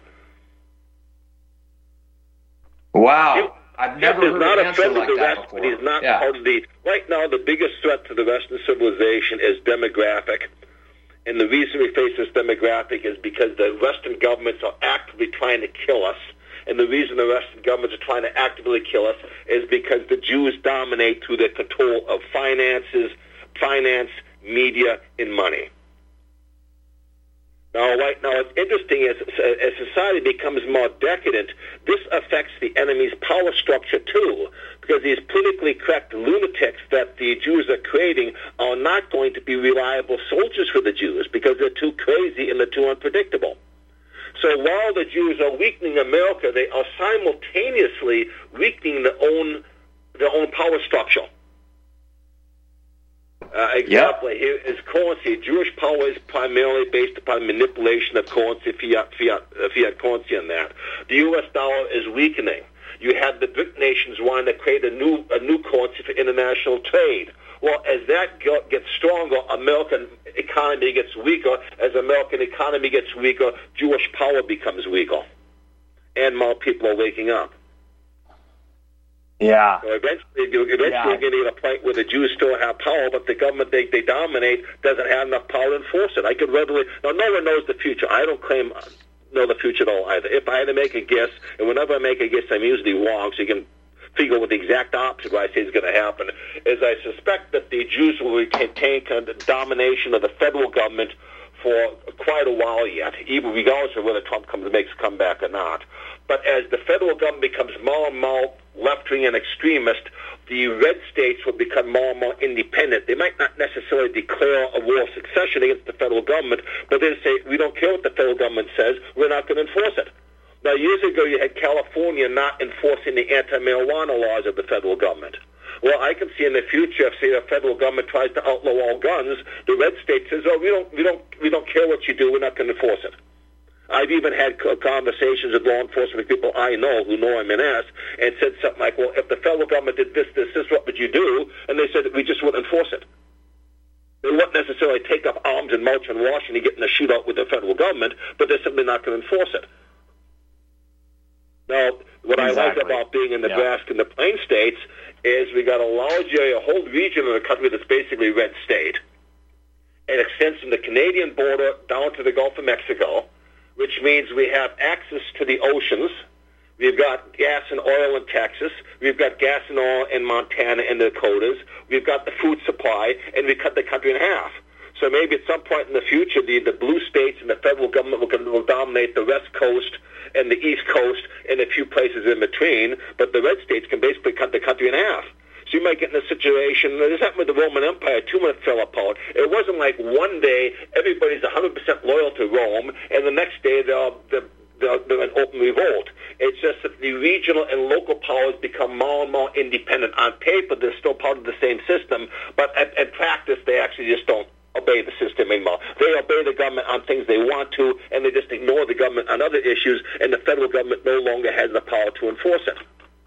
Wow. I've never heard not an a answer friend like of the that West, before. but he's not Yeah. part of the... Right now, the biggest threat to the Western civilization is demographic. And the reason we face this demographic is because the Western governments are actively trying to kill us. And the reason the Western governments are trying to actively kill us is because the Jews dominate through their control of finance, media, and money. Now, right now, it's interesting as society becomes more decadent, this affects the enemy's power structure too, because these politically correct lunatics that the Jews are creating are not going to be reliable soldiers for the Jews because they're too crazy and they're too unpredictable. So while the Jews are weakening America, they are simultaneously weakening their own power structure. Example here is currency. Jewish power is primarily based upon manipulation of currency, fiat currency, and that. The U.S. dollar is weakening. You have the BRIC nations wanting to create a new currency for international trade. Well, as that gets stronger, American economy gets weaker. As American economy gets weaker, Jewish power becomes weaker, and more people are waking up. Yeah. So eventually you're going to get a point where the Jews still have power, but the government they dominate doesn't have enough power to enforce it. I could readily... Now, no one knows the future. I don't claim know the future at all either. If I had to make a guess, and whenever I make a guess, I'm usually wrong, so you can figure what the exact opposite of what I say is going to happen, is I suspect that the Jews will retain kind of domination of the federal government for quite a while yet, even regardless of whether Trump makes a comeback or not. But as the federal government becomes more and more left-wing and extremist, the red states will become more and more independent. They might not necessarily declare a war of succession against the federal government, but they'll say, we don't care what the federal government says, we're not going to enforce it. Now, years ago, you had California not enforcing the anti-marijuana laws of the federal government. Well, I can see in the future, if say the federal government tries to outlaw all guns, the red state says, "Oh, we don't care what you do. We're not going to enforce it." I've even had conversations with law enforcement people I know who know I'm an ass, and said something like, "Well, if the federal government did this, what would you do?" And they said, "We just wouldn't enforce it." They wouldn't necessarily take up arms and march on Washington, get in a shootout with the federal government, but they're simply not going to enforce it. Now, what I like about being in Nebraska and the Plain States is we got a large area, a whole region of the country that's basically red state. It extends from the Canadian border down to the Gulf of Mexico, which means we have access to the oceans. We've got gas and oil in Texas. We've got gas and oil in Montana and the Dakotas. We've got the food supply, and we cut the country in half. So maybe at some point in the future, the blue states and the federal government will dominate the West Coast and the East Coast and a few places in between, but the red states can basically cut the country in half. So you might get in a situation, this happened with the Roman Empire too when it fell apart. It wasn't like one day everybody's 100% loyal to Rome, and the next day they're in open revolt. It's just that the regional and local powers become more and more independent. On paper, they're still part of the same system, but in practice, they actually just don't obey the system anymore. They obey the government on things they want to, and they just ignore the government on other issues, and the federal government no longer has the power to enforce it.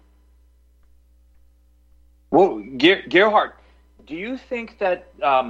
Well, Gerhard, do you think that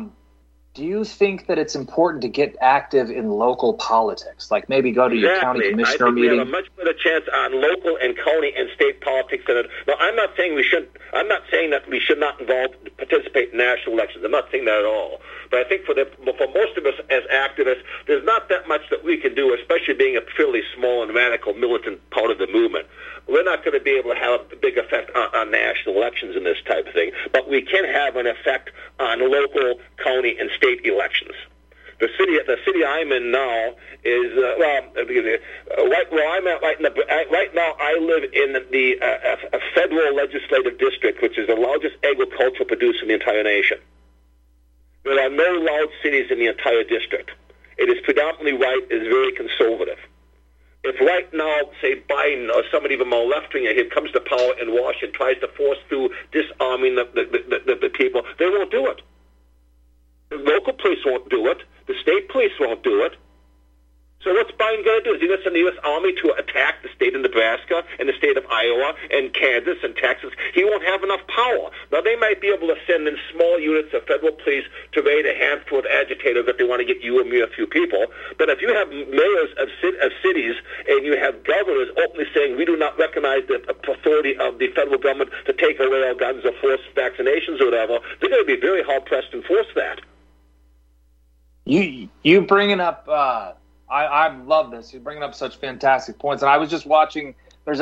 it's important to get active in local politics? Like maybe go to your county commissioner meeting? We have a much better chance on local and county and state politics than it. Now, I'm not saying that we should not participate in national elections. I'm not saying that at all. But I think for most of us as activists, there's not that much that we can do, especially being a fairly small and radical militant part of the movement. We're not going to be able to have a big effect on national elections and this type of thing, but we can have an effect on local, county, and state elections. The city I'm in now is right where I'm at right now. I live in a federal legislative district, which is the largest agricultural producer in the entire nation. There are no large cities in the entire district. It is predominantly white. It is very conservative. If right now, say Biden or somebody even more left-winger here comes to power in Washington, tries to force through disarming the people, they won't do it. The local police won't do it. The state police won't do it. So what's Biden going to do? Is he going to send the U.S. Army to attack the state of Nebraska and the state of Iowa and Kansas and Texas? He won't have enough power. Now, they might be able to send in small units of federal police to raid a handful of agitators if they want to get you or me or a few people. But if you have mayors of cities and you have governors openly saying we do not recognize the authority of the federal government to take away our guns or force vaccinations or whatever, they're going to be very hard-pressed to enforce that. You bringing up... I love this. You're bringing up such fantastic points. And I was just watching. I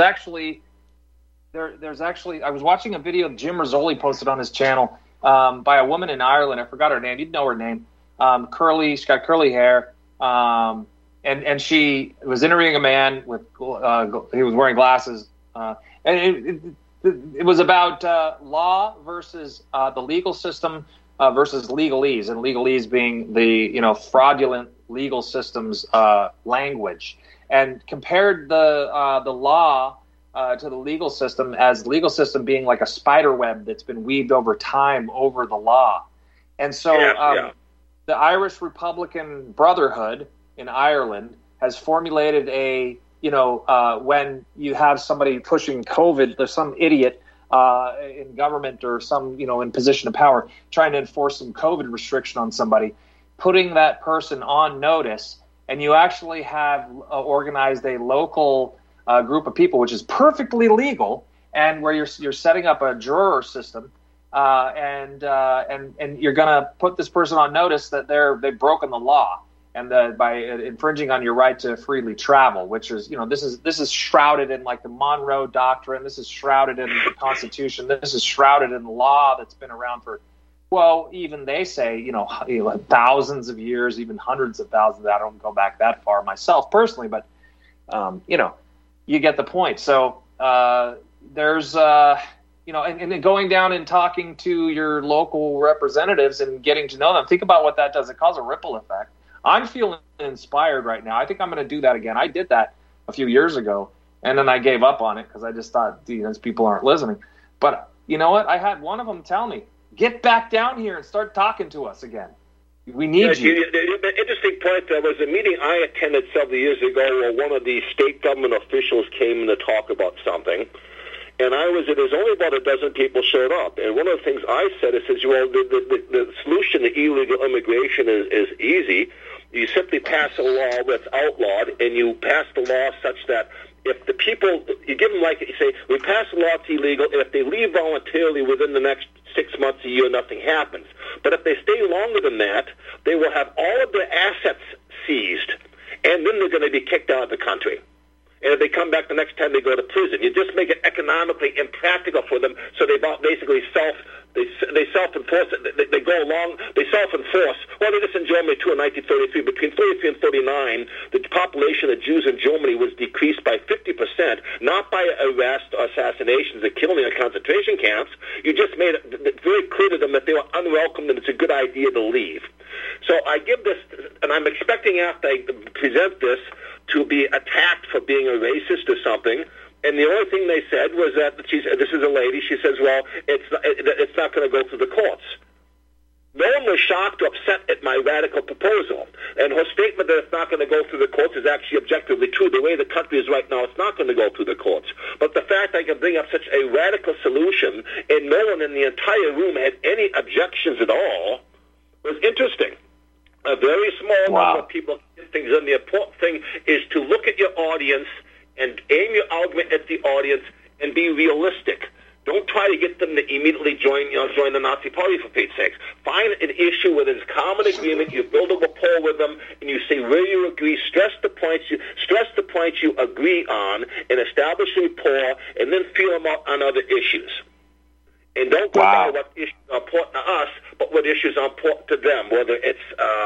was watching a video Jim Rizzoli posted on his channel by a woman in Ireland. I forgot her name. You'd know her name. She's got curly hair. And she was interviewing a man with. He was wearing glasses. And it was about law versus the legal system versus legalese, and legalese being the fraudulent legal system's language, and compared the law to the legal system as the legal system being like a spider web that's been weaved over time over the law. And so the Irish Republican Brotherhood in Ireland has formulated when you have somebody pushing COVID, there's some idiot in government or some, in position of power trying to enforce some COVID restriction on somebody, putting that person on notice, and you actually have organized a local group of people, which is perfectly legal, and where you're setting up a juror system, and you're going to put this person on notice that they've broken the law, and by infringing on your right to freely travel, which is this is shrouded in like the Monroe Doctrine, this is shrouded in the Constitution, this is shrouded in law that's been around for. Well, even they say, thousands of years, even hundreds of thousands. I don't go back that far myself personally, but, you get the point. So there's, and then going down and talking to your local representatives and getting to know them. Think about what that does. It causes a ripple effect. I'm feeling inspired right now. I think I'm going to do that again. I did that a few years ago. And then I gave up on it because I just thought these people aren't listening. But you know what? I had one of them tell me, get back down here and start talking to us again. We need you. The interesting point, there was a meeting I attended several years ago where one of the state government officials came in to talk about something. And there's only about a dozen people showed up. And one of the things I said is, well, the solution to illegal immigration is easy. You simply pass a law that's outlawed, and you pass the law such that if the people, you give them you say, we pass a law that's illegal, and if they leave voluntarily within the next 6 months, a year, nothing happens. But if they stay longer than that, they will have all of their assets seized, and then they're going to be kicked out of the country. And if they come back the next time, they go to prison. You just make it economically impractical for them, so they basically self-enforce it. They go along, they self-enforce. Well, they did this in Germany, too, in 1933. Between 33 and 39, the population of Jews in Germany was decreased by 50%, not by arrest or assassinations or killing in concentration camps. You just made it very clear to them that they were unwelcome and it's a good idea to leave. So I give this, and I'm expecting after I present this, to be attacked for being a racist or something. And the only thing they said was that this is a lady. She says, well, it's not going to go through the courts. No one was shocked or upset at my radical proposal. And her statement that it's not going to go through the courts is actually objectively true. The way the country is right now, it's not going to go through the courts. But the fact I can bring up such a radical solution and no one in the entire room had any objections at all was interesting. A very small number of people get things done. The important thing is to look at your audience and aim your argument at the audience and be realistic. Don't try to get them to immediately join the Nazi Party, for Pete's sakes. Find an issue where there's common agreement. You build a rapport with them, and you say where you agree. Stress the points you agree on, and establish a rapport, and then feel them out on other issues. And don't go by what issues are important to us, but what issues are important to them, whether it's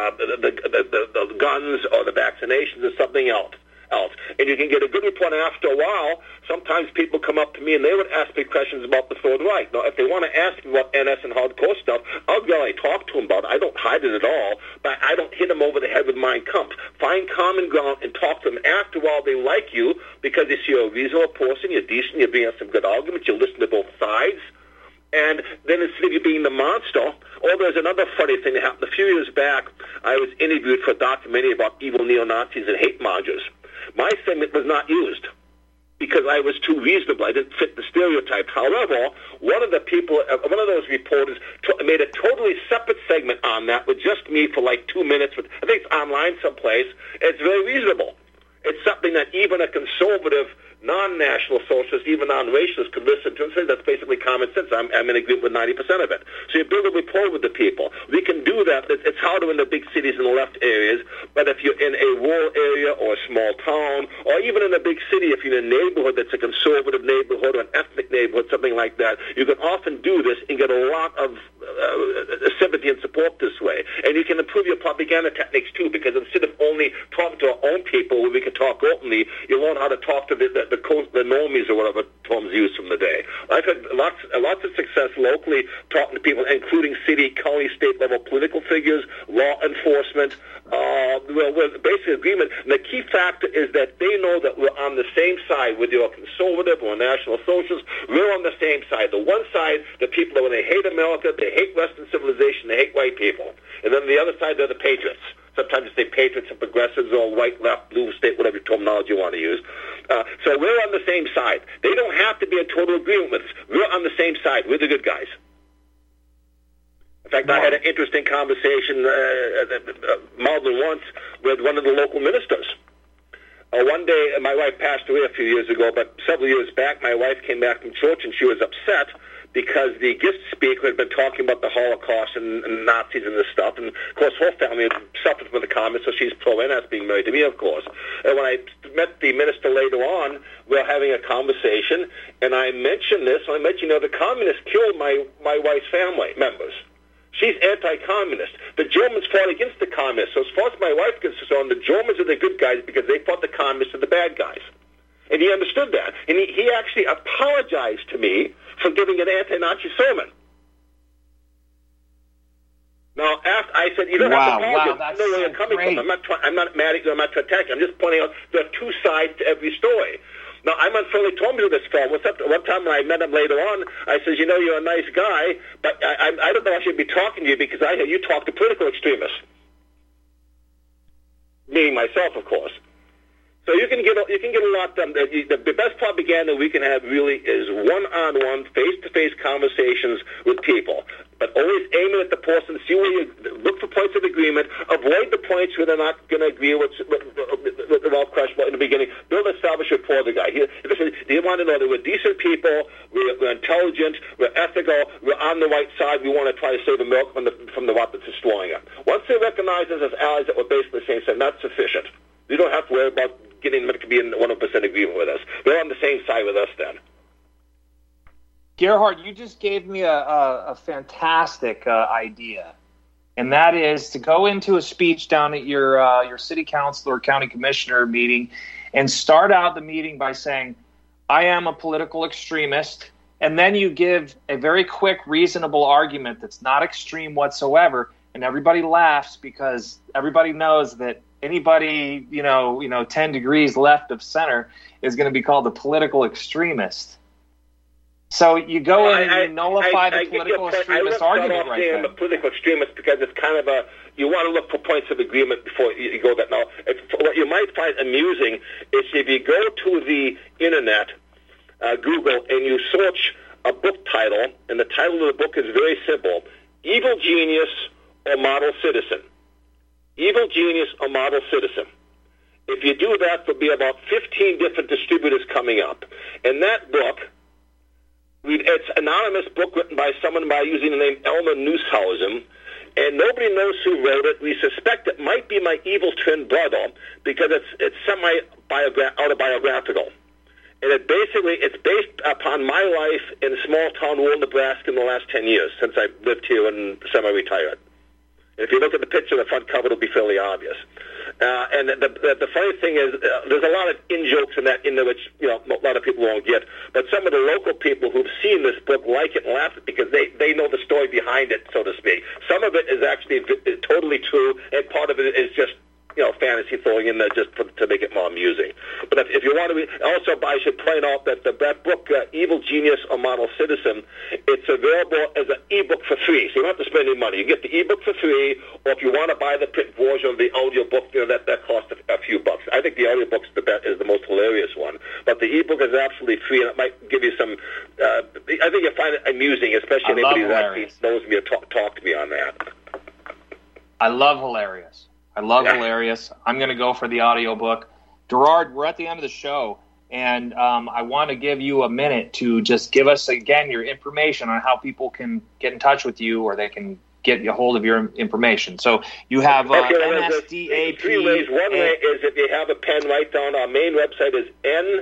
the guns or the vaccinations or something else. And you can get a good report after a while. Sometimes people come up to me and they would ask me questions about the Third Reich. Now, if they want to ask me about NS and hardcore stuff, I'll gladly talk to them about it. I don't hide it at all, but I don't hit them over the head with Mein Kampf. Find common ground and talk to them. After a while, they like you because they see you're a reasonable person, you're decent, you're bringing some good arguments, you listen to both sides. And then instead of you being the monster, there's another funny thing that happened. A few years back, I was interviewed for a documentary about evil neo-Nazis and hate mongers. My segment was not used because I was too reasonable. I didn't fit the stereotype. However, one of those reporters made a totally separate segment on that with just me for 2 minutes. I think it's online someplace. It's very reasonable. It's something that even a conservative, non-national socialist, even non-racialist could listen to and say that's basically common sense. I'm in agreement with 90% of it. So you build a rapport with the people. We can do that. It's harder in the big cities and the left areas, but if you're in a rural area or a small town, or even in a big city, if you're in a neighborhood that's a conservative neighborhood or an ethnic neighborhood, something like that, you can often do this and get a lot of sympathy and support this way. And you can improve your propaganda techniques too, because instead of only talking to our own people where we can talk openly, you learn how to talk to the normies or whatever terms used from the day. I've had lots of success locally talking to people, including city, county, state level political figures, law enforcement. We're basically agreement. And the key factor is that they know that we're on the same side, whether you're a conservative or a national socialist. We're on the same side. The one side, the people that when they hate America, they hate Western civilization, they hate white people. And then the other side, they're the patriots. Sometimes you say patriots and progressives or white, left, blue, state, whatever terminology you want to use. So we're on the same side. They don't have to be in total agreement with us. We're on the same side. We're the good guys. In fact, I had an interesting conversation more than once with one of the local ministers. One day, my wife passed away a few years ago, but several years back, my wife came back from church and she was upset because the guest speaker had been talking about the Holocaust and Nazis and this stuff. And, of course, her family had suffered from the comments, so she's pro-NS, being married to me, of course. And when I met the minister later on, we were having a conversation, and I mentioned this. I mentioned, the communists killed my wife's family members. She's anti-communist. The Germans fought against the communists. So as far as my wife is concerned, the Germans are the good guys because they fought the communists are the bad guys. And he understood that. And he actually apologized to me for giving an anti-Nazi sermon. Now, after I said, you don't have to apologize. I know where you're coming from. I'm not mad at you. I'm not trying to attack you. I'm just pointing out there are two sides to every story. Now, I'm unfairly told me to this fellow. One time when I met him later on, I says, you know, you're a nice guy, but I don't know I should be talking to you because I hear you talk to political extremists. Meaning myself, of course. So you can get a lot done. The best propaganda we can have really is one-on-one, face-to-face conversations with people. But always aim it at the person, see where you look for points of agreement, avoid the points where they're not going to agree with all questionable in the beginning. Build an established rapport with the guy. They want to know that we're decent people, we're intelligent, we're ethical, we're on the right side. We want to try to save the milk from the rot that's destroying it. Once they recognize us as allies that we're basically the same side, that's sufficient. You don't have to worry about getting them to be in 100% agreement with us. They're on the same side with us then. Gerhard, you just gave me a fantastic idea, and that is to go into a speech down at your city council or county commissioner meeting and start out the meeting by saying, I am a political extremist, and then you give a very quick, reasonable argument that's not extreme whatsoever, and everybody laughs because everybody knows that anybody, 10 degrees left of center is going to be called a political extremist. So you go in and you nullify the political extremist argument right there. I'm a political extremist because it's kind of you want to look for points of agreement before you go that. Now, what you might find amusing is if you go to the internet, Google, and you search a book title, and the title of the book is very simple, Evil Genius or Model Citizen. Evil Genius or Model Citizen. If you do that, there'll be about 15 different distributors coming up. And that book, it's an anonymous book written by someone using the name Elmer Neushausen, and nobody knows who wrote it. We suspect it might be my evil twin brother because it's semi-autobiographical. And it's based upon my life in small-town rural Nebraska in the last 10 years since I lived here and semi-retired. If you look at the picture, the front cover, it'll be fairly obvious. And the funny thing is, there's a lot of in-jokes in there which a lot of people won't get. But some of the local people who've seen this book like it and laugh at it because they know the story behind it, so to speak. Some of it is actually totally true, and part of it is just fantasy throwing in there just to make it more amusing. But if you want to also, I should point out that that book, Evil Genius or Model Citizen, it's available as an ebook for free. So you don't have to spend any money. You get the ebook for free, or if you want to buy the print version of the audio book, that costs a few bucks. I think the audio book is the most hilarious one. But the ebook is absolutely free, and it might give you some. I think you'll find it amusing, especially if anybody who actually knows me or talk to me on that. I love hilarious. Hilarious. I'm going to go for the audiobook. Gerard, we're at the end of the show, and I want to give you a minute to just give us, again, your information on how people can get in touch with you or they can get a hold of your information. So you have NSDAP. Three ways. One way is if you have a pen, write down our main website is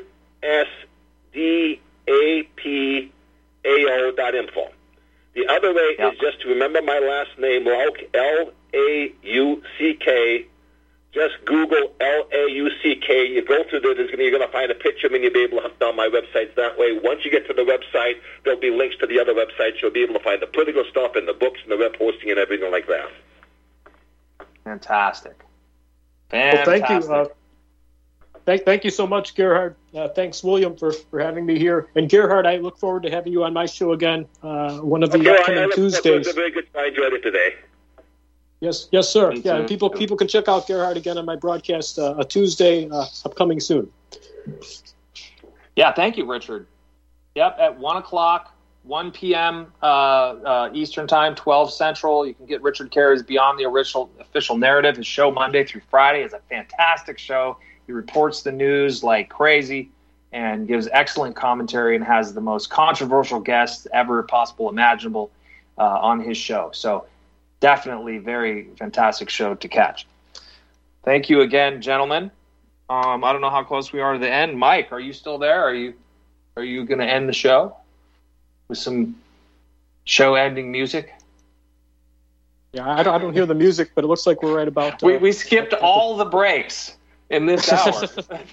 nsdapao.info. The other way is just to remember my last name, Lauck, L-A-U-C-K. Just Google L-A-U-C-K. You go through there, you're going to find a picture of me, and you'll be able to hunt down my websites that way. Once you get to the website, there'll be links to the other websites. You'll be able to find the political stuff and the books and the web hosting and everything like that. Fantastic. Well, thank you. Thank you so much, Gerhard. Thanks, William, for having me here. And Gerhard, I look forward to having you on my show again one of the upcoming Tuesdays. It was a very good time. I enjoyed it today. Yes, sir. Yeah, people can check out Gerhard again on my broadcast a Tuesday upcoming soon. Yeah, thank you, Richard. Yep, at 1 o'clock, 1 p.m. Eastern Time, 12 Central. You can get Richard Carey's Beyond the Official Narrative. His show Monday through Friday is a fantastic show. He reports the news like crazy and gives excellent commentary and has the most controversial guests ever possible imaginable on his show. So definitely very fantastic show to catch. Thank you again, gentlemen. I don't know how close we are to the end. Mike, are you still there? Are you going to end the show with some show-ending music? Yeah, I don't hear the music, but it looks like we're right about... we skipped all the breaks in this hour.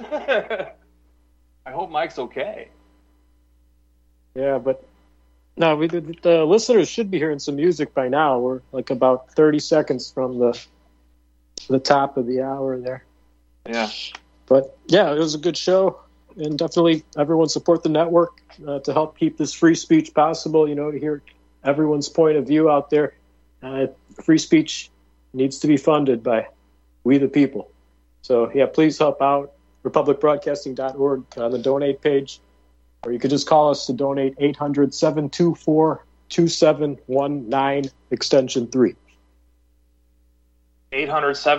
I hope Mike's okay. Yeah, but no, the listeners should be hearing some music by now. We're like about 30 seconds from the top of the hour there. Yeah. But yeah, it was a good show. and definitely everyone support the network to help keep this free speech possible, to hear everyone's point of view out there. Free speech needs to be funded by we the people. So, please help out. republicbroadcasting.org on the donate page, or you could just call us to donate 800-724-2719, extension 3. 800